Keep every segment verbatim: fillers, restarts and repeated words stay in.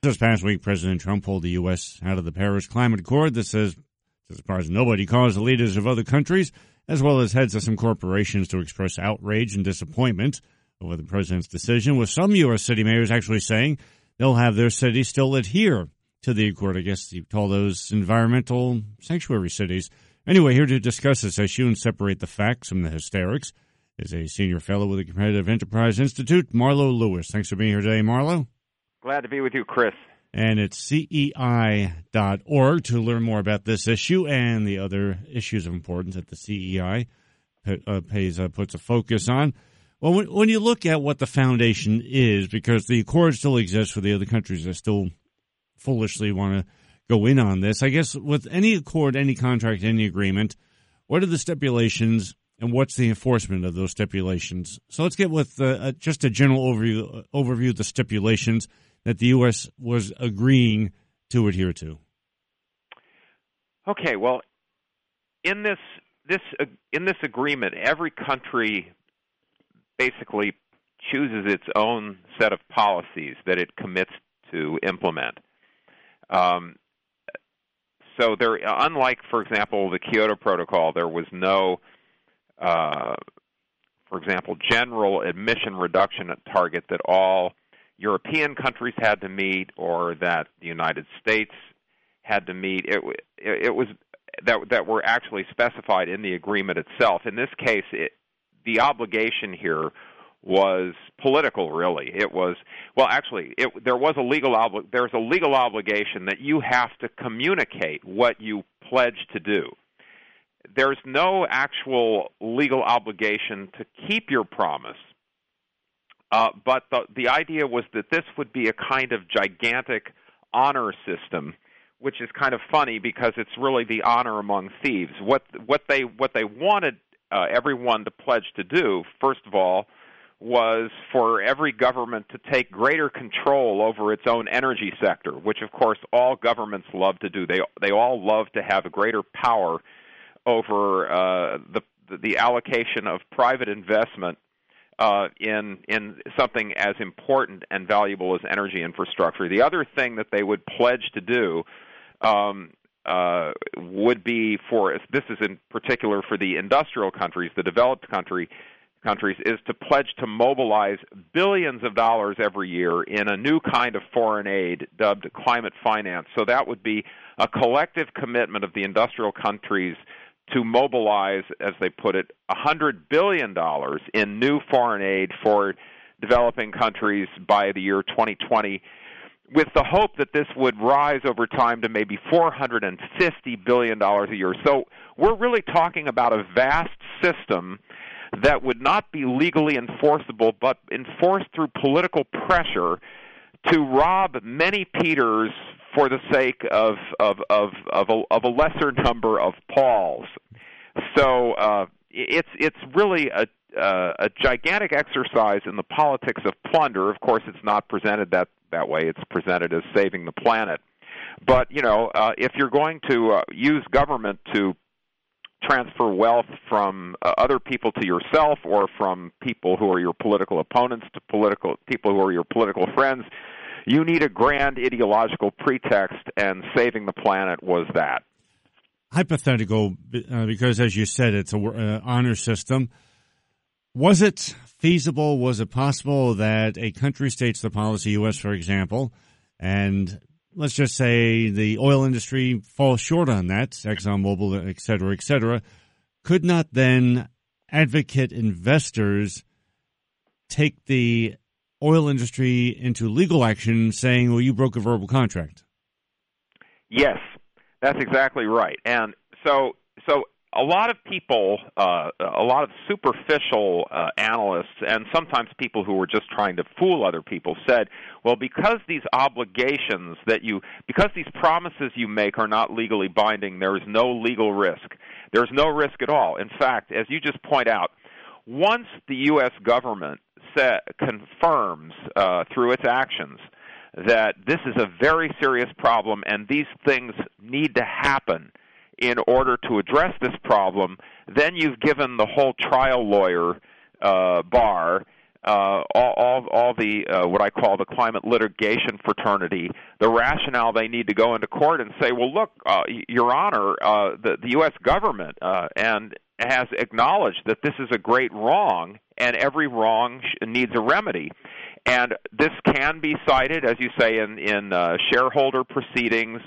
This past week, President Trump pulled the U S out of the Paris Climate Accord. This says, to surprise nobody, caused the leaders of other countries, as well as heads of some corporations, to express outrage and disappointment over the president's decision, with some U S city mayors actually saying they'll have their city still adhere to the accord. I guess you call those environmental sanctuary cities. Anyway, here to discuss this issue and separate the facts from the hysterics is a senior fellow with the Competitive Enterprise Institute, Marlo Lewis. Thanks for being here today, Marlo. Glad to be with you, Chris. And it's C E I dot org to learn more about this issue and the other issues of importance that the C E I uh, pays uh, puts a focus on. Well, when, when you look at what the foundation is, because the accord still exists for the other countries that still foolishly want to go in on this, I guess with any accord, any contract, any agreement, what are the stipulations and what's the enforcement of those stipulations? So let's get with uh, just a general overview, uh, overview of the stipulations that the U S was agreeing to adhere to. Okay, well, in this this uh, in this agreement, every country basically chooses its own set of policies that it commits to implement. Um, so there, unlike, for example, the Kyoto Protocol, there was no, uh, for example, general emission reduction target that all European countries had to meet, or that the United States had to meet. It, it, it was that that were actually specified in the agreement itself. In this case, it, the obligation here was political. Really, it was well. Actually, it, there was a legal obli- There's a legal obligation that you have to communicate what you pledge to do. There's no actual legal obligation to keep your promise. Uh, but the, the idea was that this would be a kind of gigantic honor system, which is kind of funny because it's really the honor among thieves. What what they what they wanted uh, everyone to pledge to do, first of all, was for every government to take greater control over its own energy sector, which of course all governments love to do. They they all love to have a greater power over uh, the the allocation of private investment Uh, in in something as important and valuable as energy infrastructure. The other thing that they would pledge to do um, uh, would be for, this is in particular for the industrial countries, the developed country countries, is to pledge to mobilize billions of dollars every year in a new kind of foreign aid dubbed climate finance. So that would be a collective commitment of the industrial countries to mobilize, as they put it, one hundred billion dollars in new foreign aid for developing countries by the year twenty twenty, with the hope that this would rise over time to maybe four hundred fifty billion dollars a year. So we're really talking about a vast system that would not be legally enforceable, but enforced through political pressure to rob many Peters for the sake of of of of a, of a lesser number of Pauls. So uh, it's it's really a uh, a gigantic exercise in the politics of plunder. Of course, it's not presented that that way. It's presented as saving the planet. But you know, uh, if you're going to uh, use government to transfer wealth from uh, other people to yourself, or from people who are your political opponents to political people who are your political friends, you need a grand ideological pretext, and saving the planet was that. Hypothetical, uh, because as you said, it's an uh, honor system. Was it feasible, was it possible that a country states the policy, U S for example, and let's just say the oil industry falls short on that, ExxonMobil, et cetera, et cetera, could not then advocate investors take the oil industry into legal action saying, well, you broke a verbal contract? Yes, that's exactly right. And so so a lot of people, uh, a lot of superficial uh, analysts, and sometimes people who were just trying to fool other people, said, well, because these obligations that you, because these promises you make are not legally binding, there is no legal risk. There's no risk at all. In fact, as you just point out, once the U S government Set, confirms uh, through its actions that this is a very serious problem and these things need to happen in order to address this problem, then you've given the whole trial lawyer uh, bar uh, all, all, all the uh, what I call the climate litigation fraternity, the rationale they need to go into court and say, well, look, uh, Your Honor, uh, the, the U S government uh, and has acknowledged that this is a great wrong, and every wrong needs a remedy. And this can be cited, as you say, in, in uh, shareholder proceedings.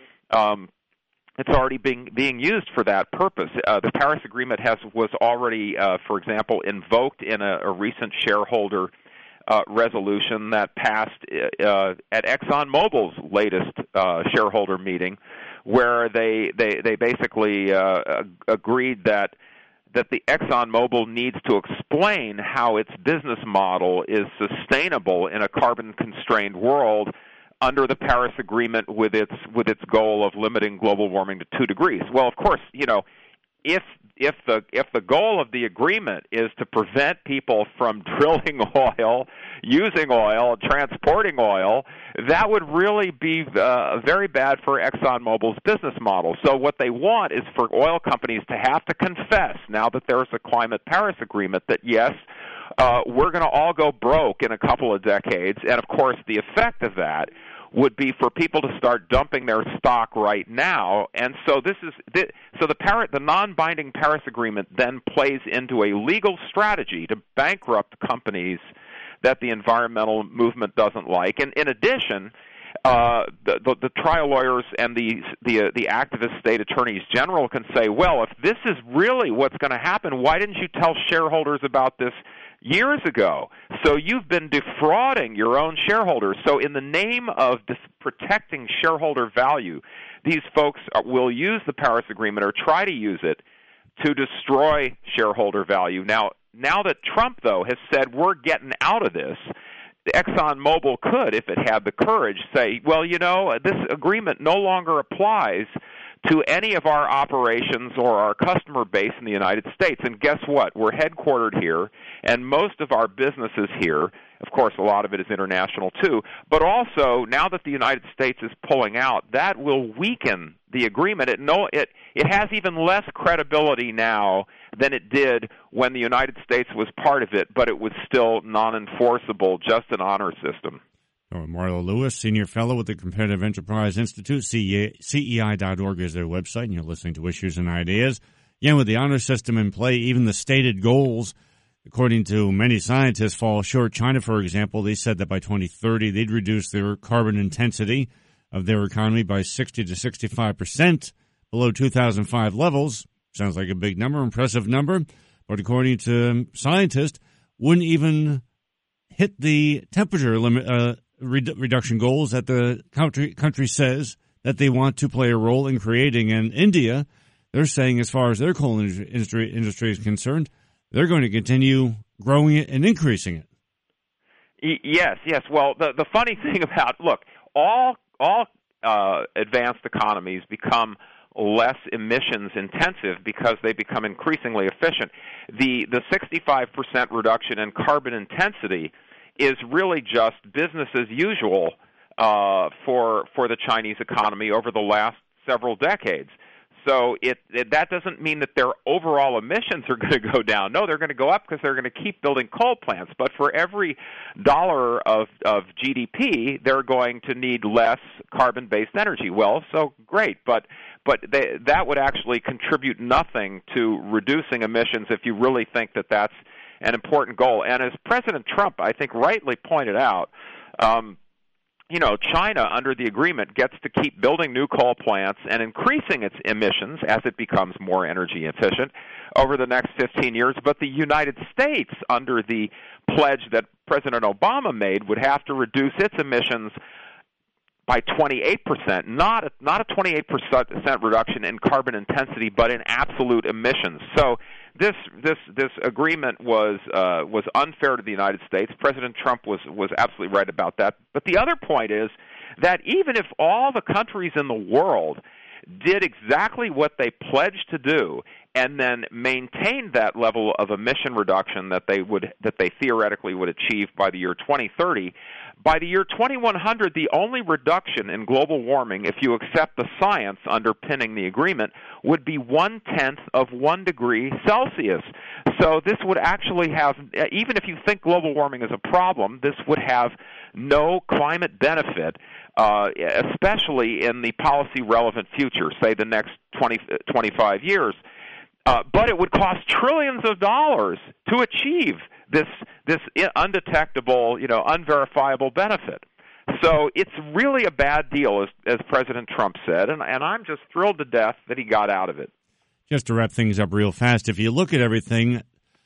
Um, it's already being being used for that purpose. Uh, the Paris Agreement has was already, uh, for example, invoked in a, a recent shareholder uh, resolution that passed uh, at ExxonMobil's latest uh, shareholder meeting, where they they they basically uh, agreed that that the ExxonMobil needs to explain how its business model is sustainable in a carbon-constrained world under the Paris Agreement with its with its goal of limiting global warming to two degrees. Well, of course, you know, if if the if the goal of the agreement is to prevent people from drilling oil, using oil, transporting oil, that would really be uh, very bad for ExxonMobil's business model. So what they want is for oil companies to have to confess, now that there's a climate Paris Agreement, that yes, uh, we're going to all go broke in a couple of decades, and of course the effect of that would be for people to start dumping their stock right now. And so this is so the Paris, the non-binding Paris Agreement then plays into a legal strategy to bankrupt companies that the environmental movement doesn't like. And in addition, uh, the, the, the trial lawyers and the the, uh, the activist state attorneys general can say, well, if this is really what's going to happen, why didn't you tell shareholders about this years ago? So you've been defrauding your own shareholders. So in the name of dis- protecting shareholder value, these folks will use the Paris Agreement or try to use it to destroy shareholder value. Now, now that Trump, though, has said we're getting out of this, ExxonMobil could, if it had the courage, say, well, you know, this agreement no longer applies to any of our operations or our customer base in the United States. And guess what? We're headquartered here, and most of our business is here. Of course, a lot of it is international, too. But also, now that the United States is pulling out, that will weaken the agreement. It, no, it, it has even less credibility now than it did when the United States was part of it, but it was still non-enforceable, just an honor system. Marlo Lewis, Senior Fellow with the Competitive Enterprise Institute, C E I dot org is their website, and you're listening to Issues and Ideas. Again, with the honor system in play, even the stated goals, according to many scientists, fall short. China, for example, they said that by twenty thirty, they'd reduce their carbon intensity of their economy by sixty to sixty-five percent below two thousand five levels. Sounds like a big number, impressive number, but according to scientists, wouldn't even hit the temperature limit, uh, reduction goals that the country country says that they want to play a role in creating. And India, they're saying as far as their coal industry industry is concerned, they're going to continue growing it and increasing it. Yes, yes. Well, the the funny thing about, look, all all uh, advanced economies become less emissions intensive because they become increasingly efficient. The the sixty-five percent reduction in carbon intensity is really just business as usual uh, for for the Chinese economy over the last several decades. So it, it that doesn't mean that their overall emissions are going to go down. No, they're going to go up because they're going to keep building coal plants. But for every dollar of, of G D P, they're going to need less carbon-based energy. Well, so great, but but they, that would actually contribute nothing to reducing emissions if you really think that that's an important goal. And as President Trump, I think, rightly pointed out, um, you know, China, under the agreement, gets to keep building new coal plants and increasing its emissions as it becomes more energy efficient over the next fifteen years. But the United States, under the pledge that President Obama made, would have to reduce its emissions by twenty-eight percent, not a, not a twenty-eight percent reduction in carbon intensity, but in absolute emissions. So this this this agreement was uh, was unfair to the United States. President Trump was was absolutely right about that. But the other point is that even if all the countries in the world did exactly what they pledged to do and then maintained that level of emission reduction that they would that they theoretically would achieve by the year twenty thirty, By the year twenty-one hundred, the only reduction in global warming, if you accept the science underpinning the agreement, would be one-tenth of one degree Celsius. So this would actually have, even if you think global warming is a problem, this would have no climate benefit, uh, especially in the policy-relevant future, say the next twenty, twenty-five years. Uh, but it would cost trillions of dollars to achieve this this undetectable, you know, unverifiable benefit. So it's really a bad deal, as, as President Trump said, and, and I'm just thrilled to death that he got out of it. Just to wrap things up real fast, if you look at everything,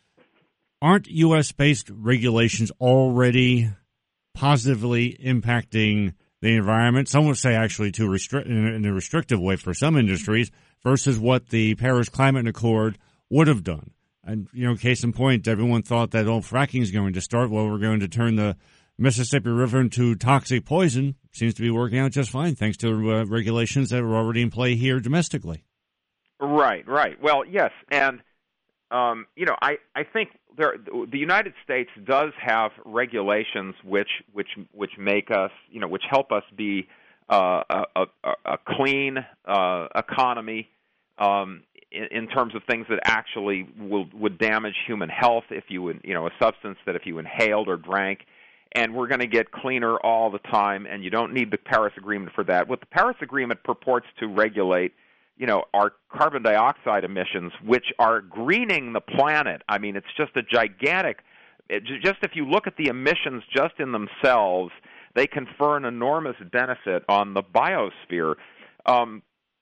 aren't U S-based regulations already positively impacting the environment? Some would say actually to restrict in a restrictive way for some industries versus what the Paris Climate Accord would have done. And, you know, case in point, everyone thought that all fracking is going to start. Well, we're going to turn the Mississippi River into toxic poison. Seems to be working out just fine, thanks to uh, regulations that are already in play here domestically. Right, right. Well, yes, and, um, you know, I, I think there, the United States does have regulations which which which make us, you know, which help us be uh, a, a, a clean uh, economy, um, in, in terms of things that actually will, would damage human health if you, you know, a substance that if you inhaled or drank, and we're going to get cleaner all the time, and you don't need the Paris Agreement for that. What the Paris Agreement purports to regulate, you know, our carbon dioxide emissions, which are greening the planet. I mean, it's just a gigantic, it, just if you look at the emissions just in themselves, they confer an enormous benefit on the biosphere. Um,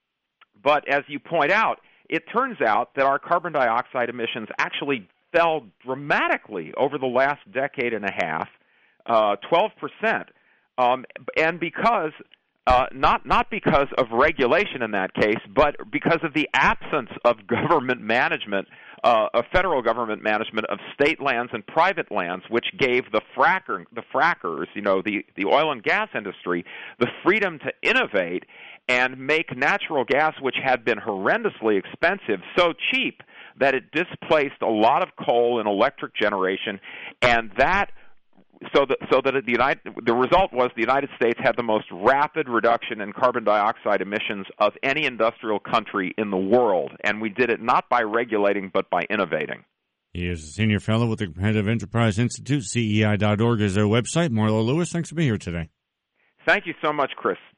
but as you point out, it turns out that our carbon dioxide emissions actually fell dramatically over the last decade and a half, uh, twelve percent, um, and because Uh, not not because of regulation in that case, but because of the absence of government management, uh, of federal government management of state lands and private lands, which gave the fracker, the frackers, you know, the, the oil and gas industry, the freedom to innovate and make natural gas, which had been horrendously expensive, so cheap that it displaced a lot of coal and electric generation, and that. So that, so that the United, the result was the United States had the most rapid reduction in carbon dioxide emissions of any industrial country in the world, and we did it not by regulating but by innovating. He is a senior fellow with the Competitive Enterprise Institute. C E I dot org is their website. Marlo Lewis, thanks for being here today. Thank you so much, Chris.